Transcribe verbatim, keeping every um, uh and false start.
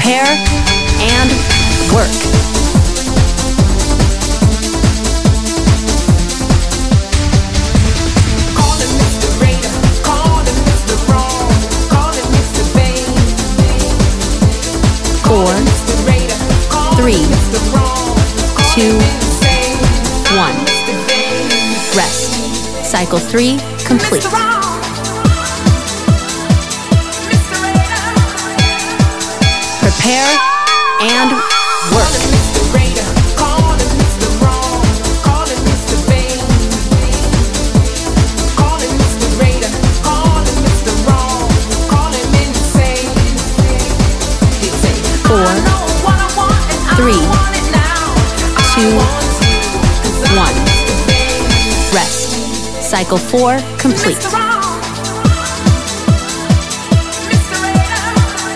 Prepare and work. Four, three, two, one. Rest. Cycle three complete. Prepare and work. Four, three, two, one. Rest. Cycle four complete.